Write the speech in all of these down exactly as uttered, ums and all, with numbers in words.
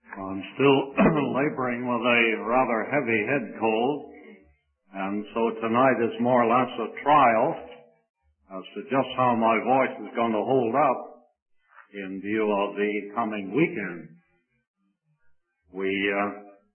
I'm still laboring with a rather heavy head cold, and so tonight is more or less a trial as to just how my voice is going to hold up in view of the coming weekend. We, uh,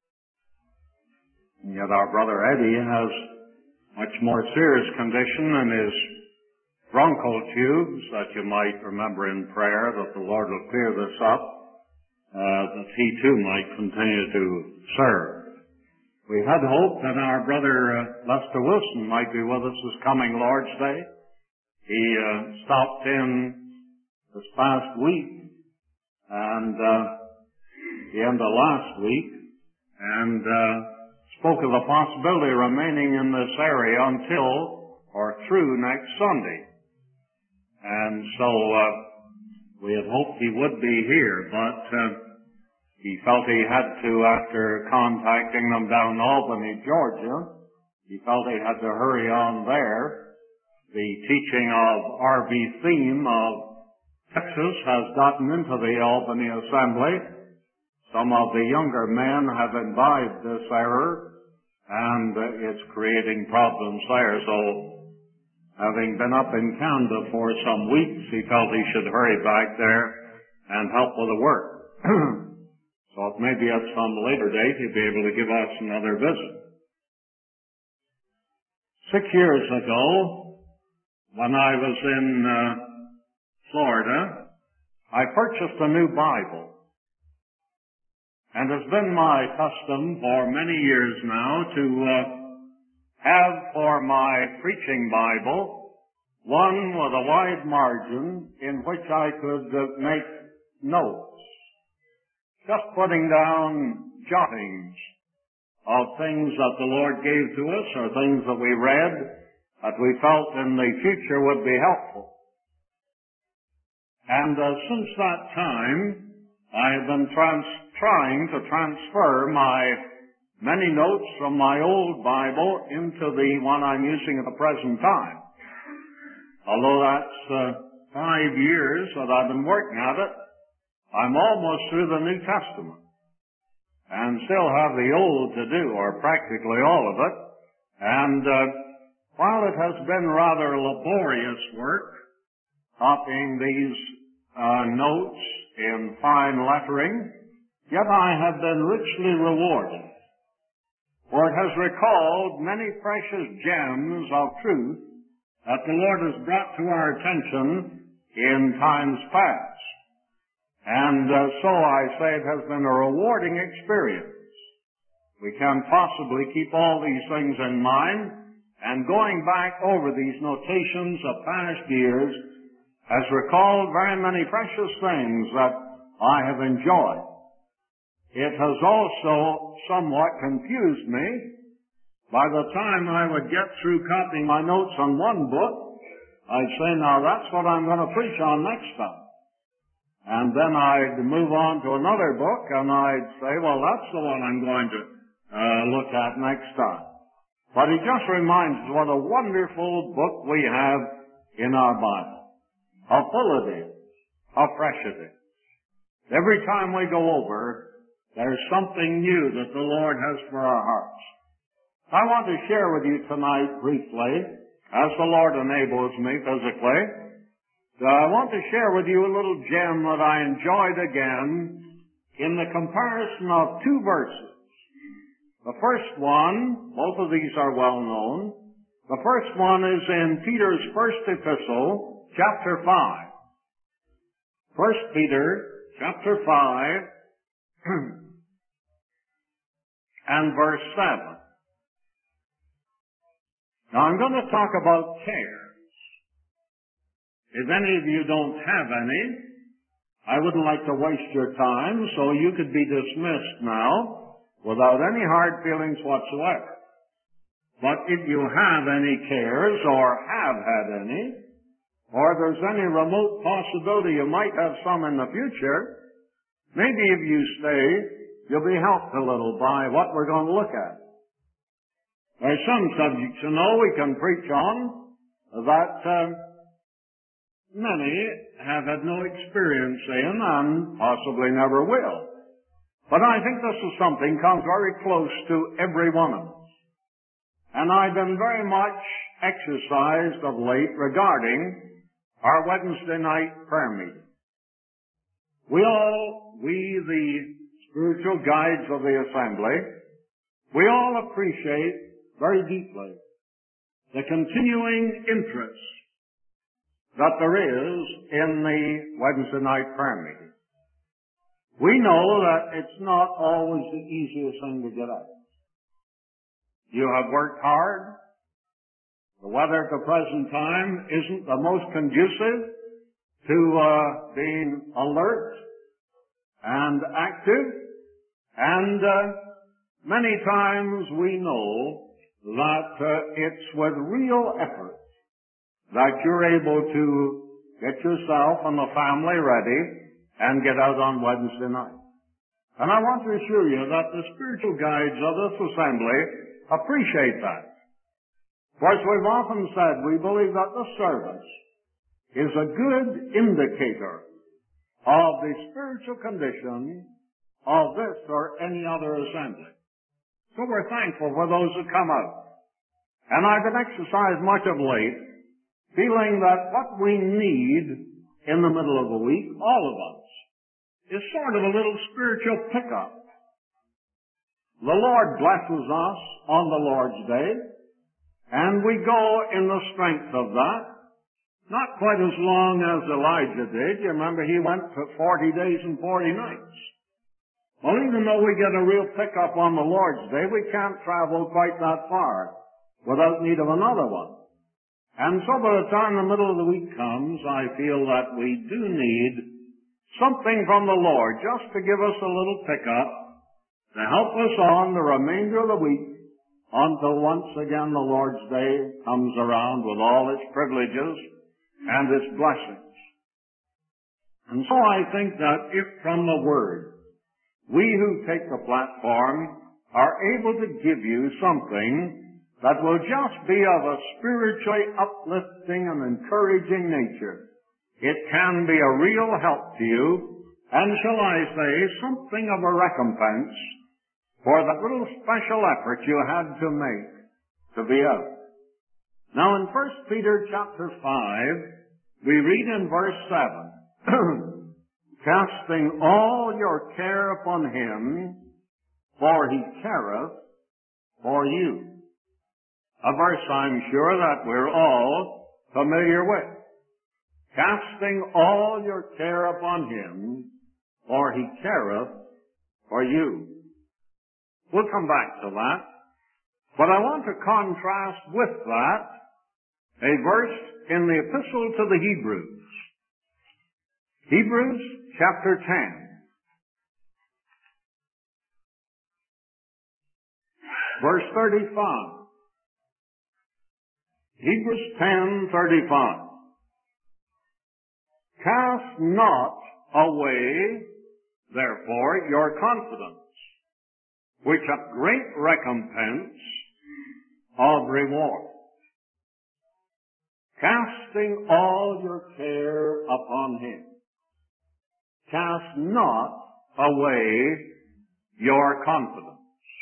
yet our brother Eddie has much more serious condition in his bronchial tubes that you might remember in prayer that the Lord will clear this up, uh, that he too might continue to serve. We had hoped that our brother uh, Lester Wilson might be with us this coming Lord's Day. He uh, stopped in this past week and uh, the end of last week and uh, spoke of the possibility of remaining in this area until or through next Sunday. And so uh, we had hoped he would be here, but uh, he felt he had to, after contacting them down in Albany, Georgia, he felt he had to hurry on there. The teaching of R V Theme of Texas has gotten into the Albany Assembly. Some of the younger men have imbibed this error, and uh, it's creating problems there. So, having been up in Canada for some weeks, he felt he should hurry back there and help with the work. So maybe at some later date he'd be able to give us another visit. Six years ago, when I was in uh, Florida, I purchased a new Bible. And it's been my custom for many years now to uh, have for my preaching Bible one with a wide margin in which I could uh, make notes. Just putting down jottings of things that the Lord gave to us or things that we read that we felt in the future would be helpful. And uh, since that time, I have been trans- trying to transfer my many notes from my old Bible into the one I'm using at the present time. Although that's uh, five years that I've been working at it, I'm almost through the New Testament and still have the Old to do, or practically all of it. And uh, while it has been rather laborious work, copying these uh, notes in fine lettering, yet I have been richly rewarded, for it has recalled many precious gems of truth that the Lord has brought to our attention in times past. And uh, so I say it has been a rewarding experience. We can possibly keep all these things in mind, and going back over these notations of past years has recalled very many precious things that I have enjoyed. It has also somewhat confused me. By the time I would get through copying my notes on one book, I'd say, now that's what I'm going to preach on next time. And then I'd move on to another book, and I'd say, well, that's the one I'm going to uh, look at next time. But it just reminds us what a wonderful book we have in our Bible. How full it is. How fresh it is. Every time we go over, there's something new that the Lord has for our hearts. I want to share with you tonight briefly, as the Lord enables me physically, I want to share with you a little gem that I enjoyed again in the comparison of two verses. The first one, both of these are well known. The first one is in Peter's first epistle, chapter five. First Peter, chapter five, and verse seven. Now I'm going to talk about care. If any of you don't have any, I wouldn't like to waste your time, so you could be dismissed now without any hard feelings whatsoever. But if you have any cares, or have had any, or there's any remote possibility you might have some in the future, maybe if you stay, you'll be helped a little by what we're going to look at. There's some subjects, you know, we can preach on that uh, many have had no experience in and possibly never will. But I think this is something comes very close to every one of us. And I've been very much exercised of late regarding our Wednesday night prayer meeting. We all, we the spiritual guides of the assembly, we all appreciate very deeply the continuing interest that there is in the Wednesday night prayer meeting. We know that it's not always the easiest thing to get out. You have worked hard. The weather at the present time isn't the most conducive to uh, being alert and active. And uh, many times we know that uh, it's with real effort that you're able to get yourself and the family ready and get out on Wednesday night. And I want to assure you that the spiritual guides of this assembly appreciate that. For as we've often said, we believe that the service is a good indicator of the spiritual condition of this or any other assembly. So we're thankful for those who come out. And I've been exercised much of late, feeling that what we need in the middle of the week, all of us, is sort of a little spiritual pickup. The Lord blesses us on the Lord's Day, and we go in the strength of that. Not quite as long as Elijah did. You remember he went for forty days and forty nights. Well, even though we get a real pickup on the Lord's Day, we can't travel quite that far without need of another one. And so by the time the middle of the week comes, I feel that we do need something from the Lord just to give us a little pickup to help us on the remainder of the week until once again the Lord's Day comes around with all its privileges and its blessings. And so I think that if from the Word we who take the platform are able to give you something that will just be of a spiritually uplifting and encouraging nature, it can be a real help to you, and shall I say, something of a recompense for that little special effort you had to make to be out. Now in First Peter chapter five, we read in verse seven, casting all your care upon him, for he careth for you. A verse I'm sure that we're all familiar with. Casting all your care upon him, for he careth for you. We'll come back to that. But I want to contrast with that a verse in the Epistle to the Hebrews. Hebrews chapter ten. Verse thirty-five. Hebrews ten, thirty-five. Cast not away, therefore, your confidence, which hath great recompense of reward. Casting all your care upon him. Cast not away your confidence.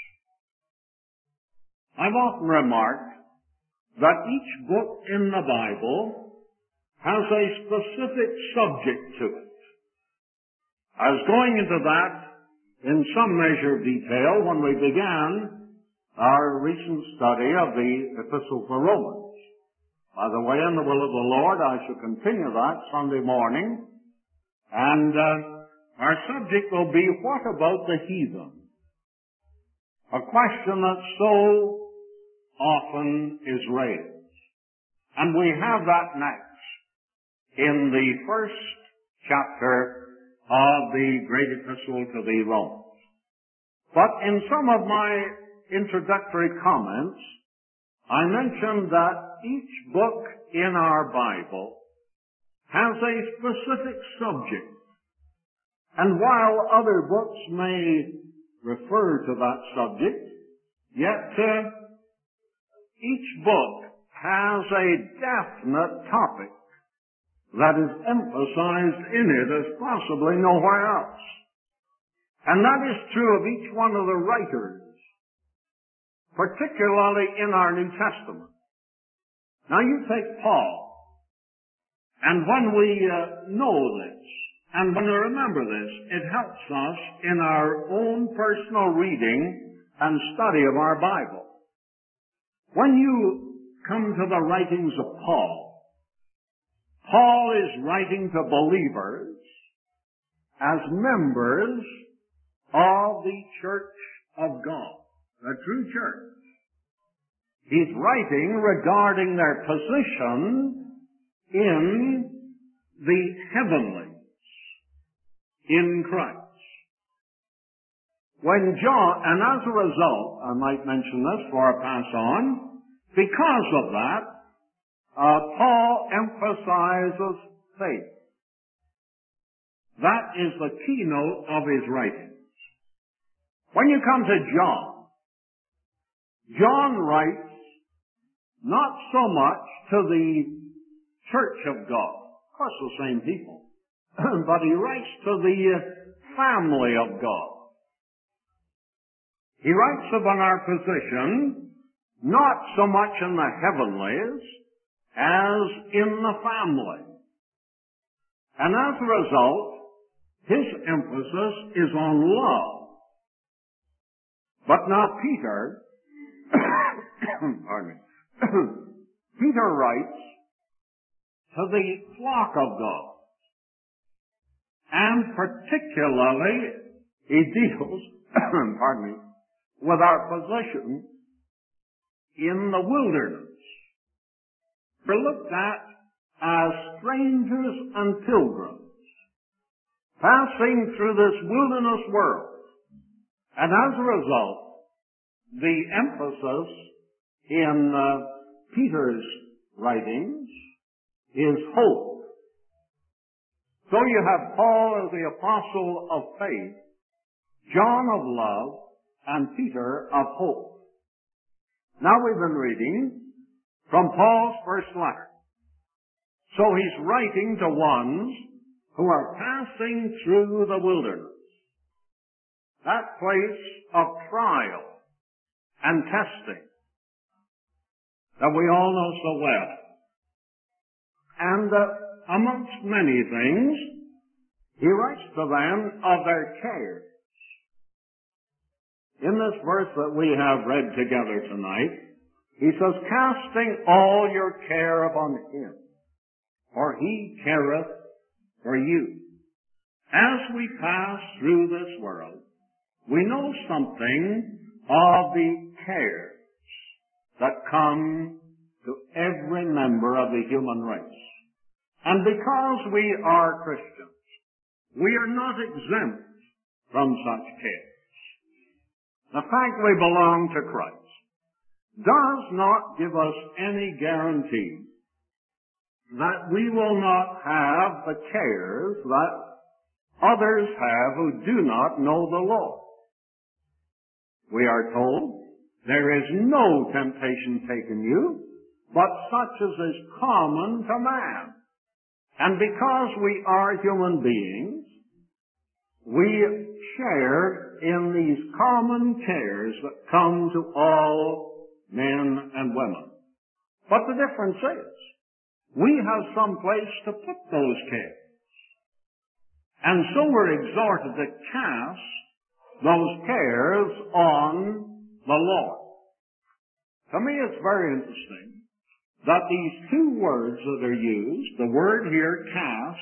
I've often remarked that each book in the Bible has a specific subject to it. I was going into that in some measure of detail when we began our recent study of the Epistle to Romans. By the way, in the will of the Lord, I shall continue that Sunday morning. And uh, our subject will be, what about the heathen? A question that so often is raised. And we have that next in the first chapter of the great epistle to the Romans. But in some of my introductory comments, I mentioned that each book in our Bible has a specific subject. And while other books may refer to that subject, yet uh, each book has a definite topic that is emphasized in it as possibly nowhere else. And that is true of each one of the writers, particularly in our New Testament. Now you take Paul, and when we uh, know this, and when we remember this, it helps us in our own personal reading and study of our Bible. When you come to the writings of Paul, Paul is writing to believers as members of the church of God, the true church. He's writing regarding their position in the heavenlies in Christ. When John, and as a result, I might mention this before I pass on, because of that, uh, Paul emphasizes faith. That is the keynote of his writings. When you come to John, John writes not so much to the church of God, of course the same people, but he writes to the family of God. He writes about our position not so much in the heavenlies as in the family. And as a result, his emphasis is on love. But now Peter, pardon me, Peter writes to the flock of God. And particularly, he deals, pardon me, with our position in the wilderness. We're looked at as strangers and pilgrims, passing through this wilderness world. And as a result, the emphasis in uh, Peter's writings is hope. So you have Paul as the apostle of faith, John of love, and Peter of hope. Now we've been reading from Paul's first letter. So he's writing to ones who are passing through the wilderness, that place of trial and testing that we all know so well. And uh, amongst many things, he writes to them of their cares. In this verse that we have read together tonight, he says, casting all your care upon him, for he careth for you. As we pass through this world, we know something of the cares that come to every member of the human race. And because we are Christians, we are not exempt from such cares. The fact we belong to Christ does not give us any guarantee that we will not have the cares that others have who do not know the Lord. We are told, there is no temptation taken you, but such as is common to man. And because we are human beings, we share in these common cares that come to all men and women. But the difference is, we have some place to put those cares. And so we're exhorted to cast those cares on the Lord. To me, it's very interesting that these two words that are used, the word here, cast,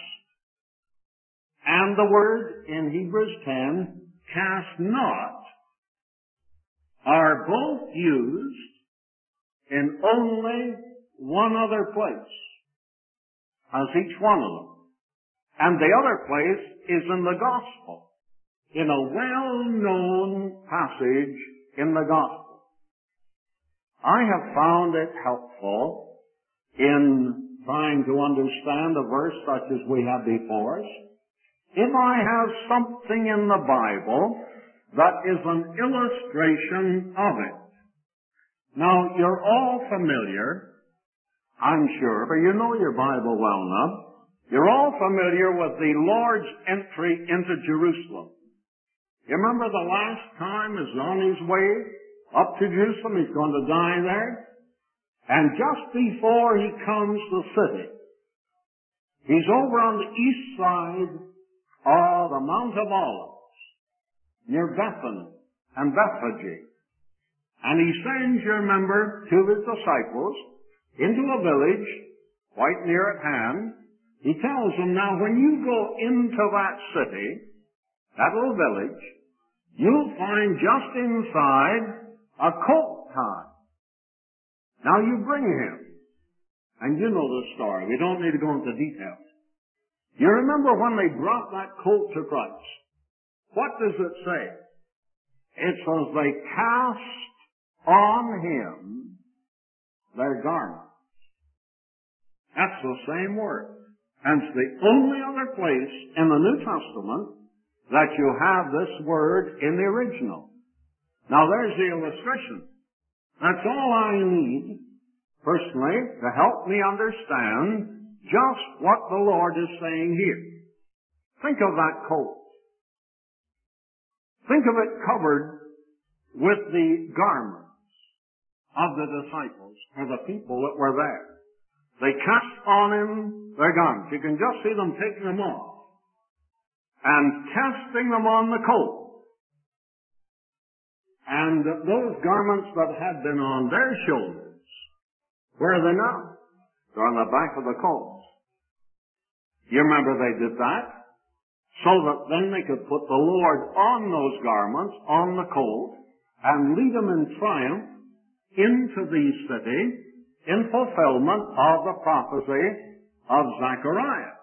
and the word in Hebrews ten, cast not, are both used in only one other place, as each one of them. And the other place is in the Gospel, in a well-known passage in the Gospel. I have found it helpful in trying to understand a verse such as we have before us, if I have something in the Bible that is an illustration of it. Now, you're all familiar, I'm sure, for you know your Bible well enough, you're all familiar with the Lord's entry into Jerusalem. You remember the last time he's on his way up to Jerusalem, he's going to die there. And just before he comes to the city, he's over on the east side of the Mount of Olives, near Bethany and Bethphage. And he sends, you remember, two of his disciples into a village quite near at hand. He tells them, now when you go into that city, that little village, you'll find just inside a colt tied. Now you bring him. And you know the story. We don't need to go into details. You remember when they brought that colt to Christ? What does it say? It says they cast on him their garments. That's the same word. And it's the only other place in the New Testament that you have this word in the original. Now there's the illustration. That's all I need, personally, to help me understand just what the Lord is saying here. Think of that coat. Think of it covered with the garments of the disciples or the people that were there. They cast on him their garments. You can just see them taking them off and casting them on the colt. And those garments that had been on their shoulders, where are they now? They're on the back of the colt. You remember they did that? So that then they could put the Lord on those garments, on the colt, and lead him in triumph into the city in fulfillment of the prophecy of Zechariah.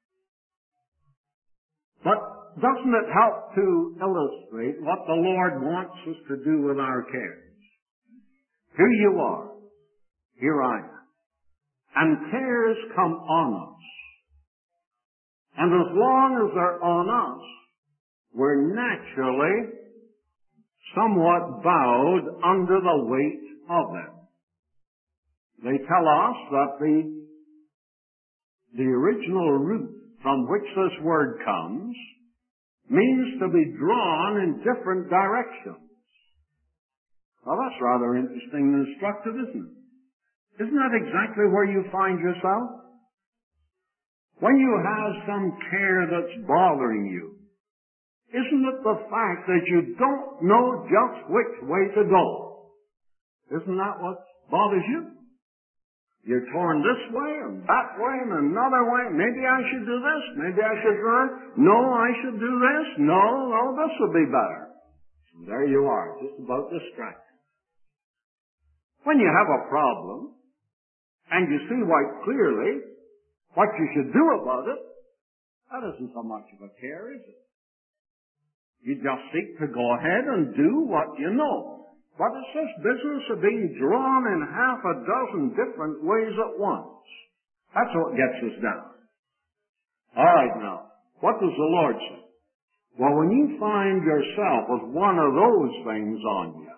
But doesn't it help to illustrate what the Lord wants us to do with our cares? Here you are. Here I am. And cares come on us. And as long as they're on us, we're naturally somewhat bowed under the weight of them. They tell us that the, the original root from which this word comes means to be drawn in different directions. Well, that's rather interesting and instructive, isn't it? Isn't that exactly where you find yourself? When you have some care that's bothering you, isn't it the fact that you don't know just which way to go? Isn't that what bothers you? You're torn this way and that way and another way. Maybe I should do this. Maybe I should do that. No, I should do this. No, no, this would be better. And there you are, just about distracted. When you have a problem and you see quite clearly what you should do about it, that isn't so much of a care, is it? You just seek to go ahead and do what you know. But it's this business of being drawn in half a dozen different ways at once. That's what gets us down. All right, now, what does the Lord say? Well, when you find yourself with one of those things on you,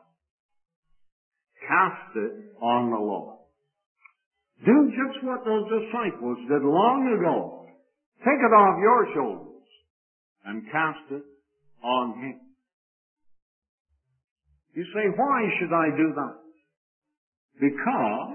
cast it on the Lord. Do just what those disciples did long ago. Take it off your shoulders and cast it on Him. You say, why should I do that? Because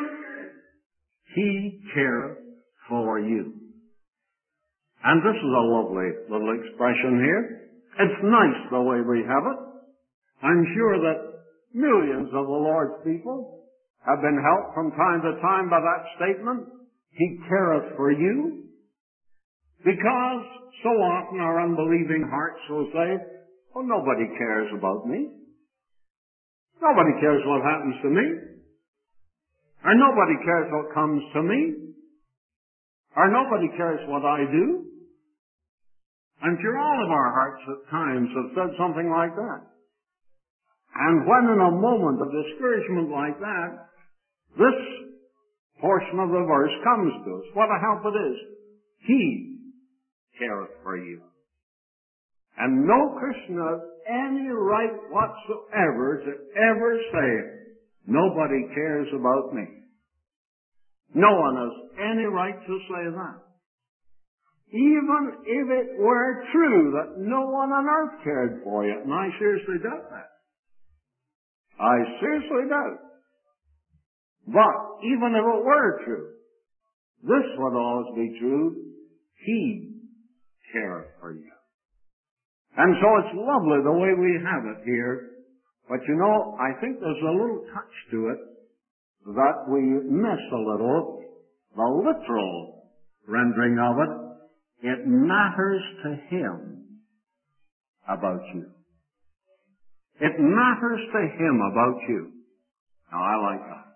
He cares for you. And this is a lovely little expression here. It's nice the way we have it. I'm sure that millions of the Lord's people have been helped from time to time by that statement, He careth for you. Because so often our unbelieving hearts will say, oh, nobody cares about me. Nobody cares what happens to me. Or nobody cares what comes to me. Or nobody cares what I do. I'm sure all of our hearts at times have said something like that. And when in a moment of discouragement like that, this portion of the verse comes to us. What a help it is. He careth for you. And no Christian has any right whatsoever to ever say, nobody cares about me. No one has any right to say that. even if it were true that no one on earth cared for you. And I seriously doubt that. I seriously doubt. But even if it were true, this would always be true. He cares for you. And so it's lovely the way we have it here. But you know, I think there's a little touch to it that we miss a little. The literal rendering of it, it matters to Him about you. It matters to Him about you. Now, I like that.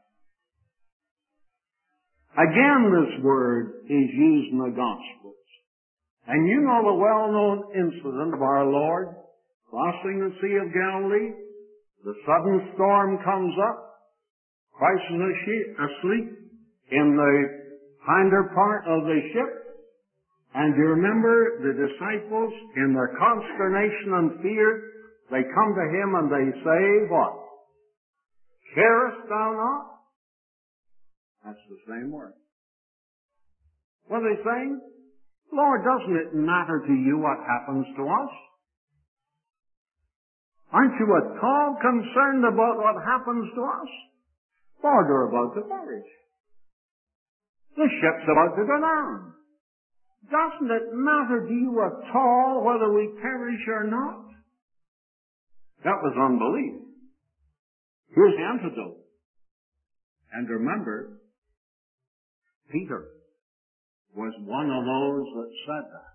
Again, this word is used in the Gospels. And you know the well-known incident of our Lord crossing the Sea of Galilee. The sudden storm comes up. Christ is asleep in the hinder part of the ship. And you remember the disciples, in their consternation and fear, they come to Him and they say, what? Carest thou not? That's the same word. What are they saying? Lord, doesn't it matter to you what happens to us? Aren't you at all concerned about what happens to us? Lord, we're about to perish. The ship's about to go down. Doesn't it matter to you at all whether we perish or not? That was unbelief. Here's the antidote. And remember, Peter was one of those that said that.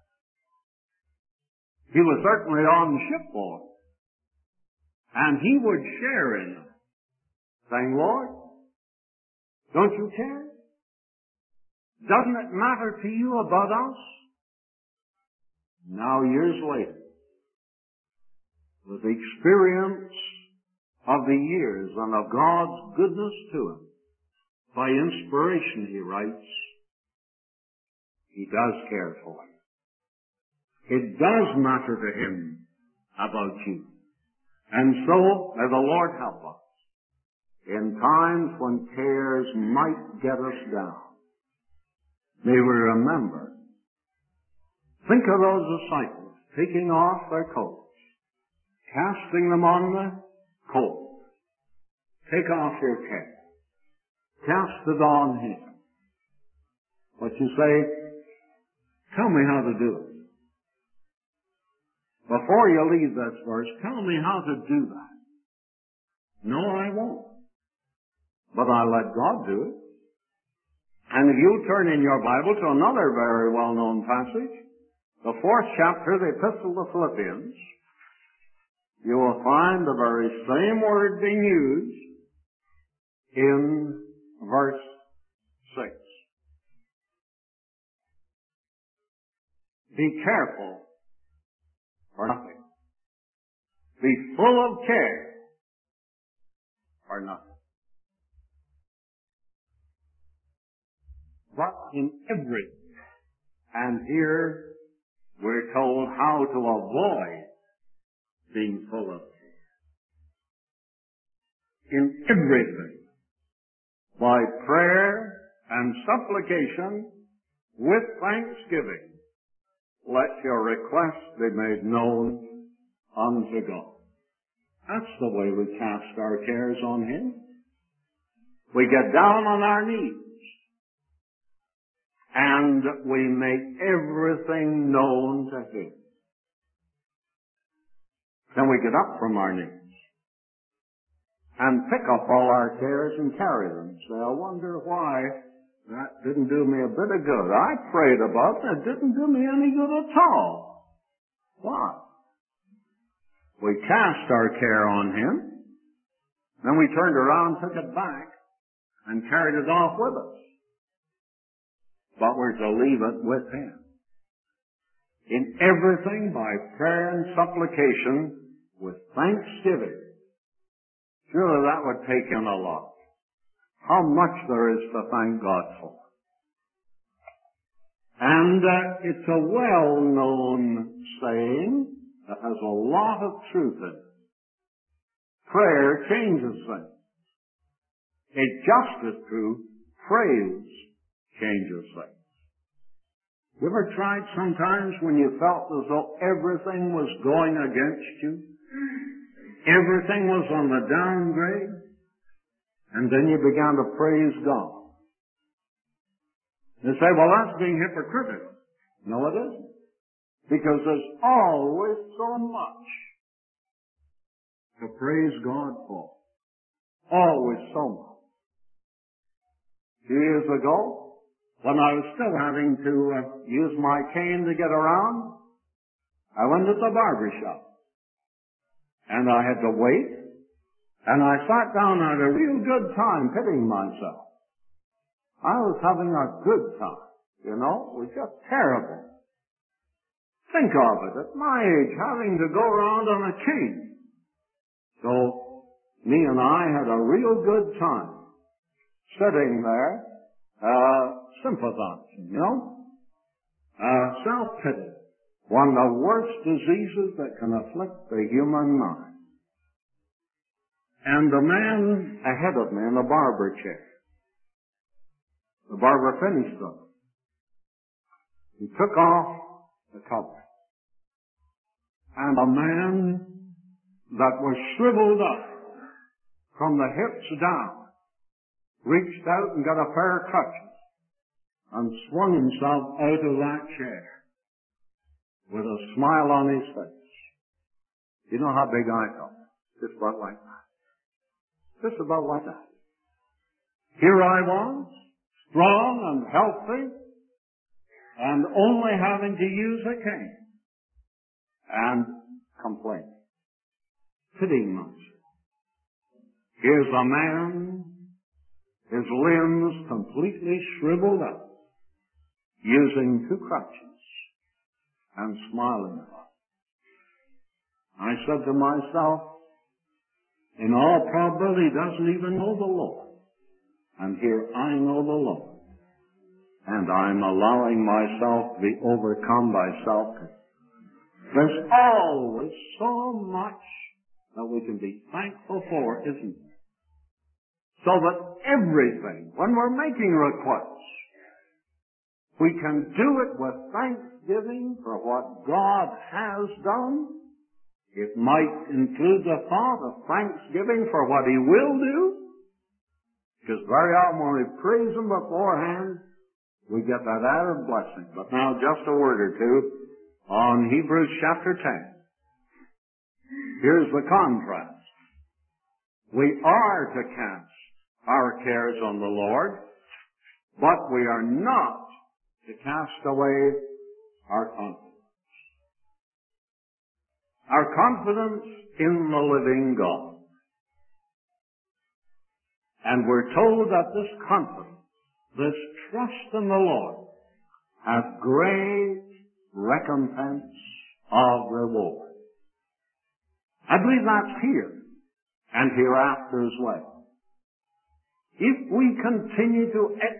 He was certainly on the shipboard. And he would share in them, saying, Lord, don't you care? Doesn't it matter to you about us? Now, years later, with the experience of the years and of God's goodness to him, by inspiration, he writes, he does care for you. It does matter to him about you. And so, may the Lord help us in times when cares might get us down. May we remember, think of those disciples taking off their coats, casting them on the colt. Take off your care. Cast it on Him. But you say, tell me how to do it. Before you leave this verse, tell me how to do that. No, I won't. But I let God do it. And if you turn in your Bible to another very well-known passage, the fourth chapter of the Epistle to Philippians, you will find the very same word being used in verse six. Be careful for nothing. Be full of care for nothing. But in everything, and here we're told how to avoid being full of care. In everything, by prayer and supplication with thanksgiving, let your requests be made known unto God. That's the way we cast our cares on Him. We get down on our knees and we make everything known to Him. Then we get up from our knees and pick up all our cares and carry them. Say, I wonder why that didn't do me a bit of good. I prayed about it. It didn't do me any good at all. Why? We cast our care on Him. Then we turned around, took it back, and carried it off with us. But we're to leave it with Him. In everything by prayer and supplication with thanksgiving. Surely that would take in a lot. How much there is to thank God for. And uh, it's a well-known saying that has a lot of truth in it. Prayer changes things. It's just as true, praise changes things. You ever tried sometimes when you felt as though everything was going against you? Everything was on the downgrade? And then you began to praise God. You say, well, that's being hypocritical. No, it isn't. Because there's always so much to praise God for. Always so much. Two years ago, when I was still having to uh, use my cane to get around, I went to the barber shop. And I had to wait. And I sat down and had a real good time pitying myself. I was having a good time. You know, it was just terrible. Think of it, at my age, having to go around on a cane. So, me and I had a real good time sitting there, uh, sympathizing, you know? Uh, self-pity. One of the worst diseases that can afflict the human mind. And the man ahead of me in the barber chair, the barber finished them. He took off the cover. And a man that was shriveled up from the hips down reached out and got a pair of crutches and swung himself out of that chair with a smile on his face. You know how big I felt? Just about like that. Just about like that. Here I was, strong and healthy, and only having to use a cane and complain. Pitying myself. Here's a man, his limbs completely shriveled up, using two crutches and smiling. I said to myself, in all probability, he doesn't even know the Lord. And here I know the Lord. And I'm allowing myself to be overcome by self-conceit. There's always so much that we can be thankful for, isn't there? So that everything, when we're making requests, we can do it with thanksgiving for what God has done. It might include the thought of thanksgiving for what He will do, because very often when we praise Him beforehand, we get that added blessing. But now just a word or two on Hebrews chapter ten. Here's the contrast. We are to cast our cares on the Lord, but we are not to cast away our confidence. Our confidence in the living God. And we're told that this confidence, this trust in the Lord, has great recompense of reward. I believe that's here and hereafter as well. If we continue to